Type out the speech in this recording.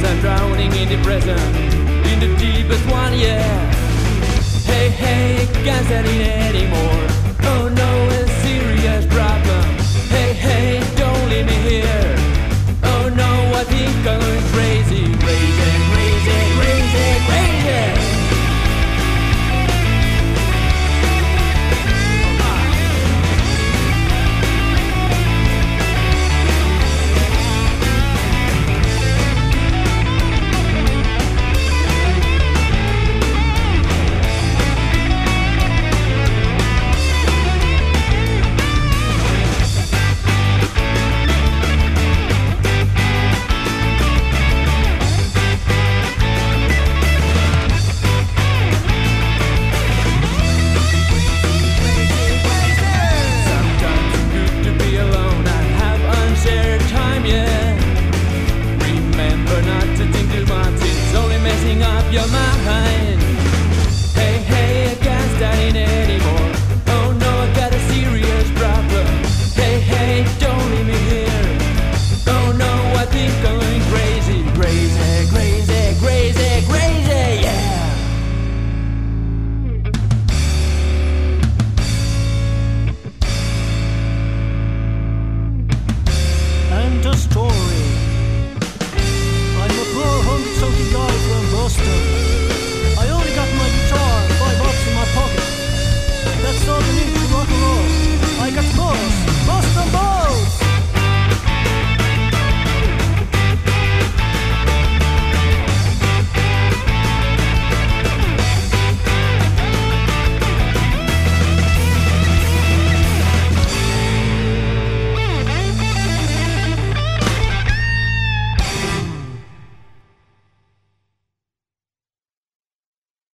I'm drowning in the present, in the deepest one, yeah. Hey, hey, can't stand it anymore. Oh no, a serious problem. Hey, hey, don't leave me here. Oh no, I think I'm going crazy, crazy, crazy, crazy, crazy. Your mind.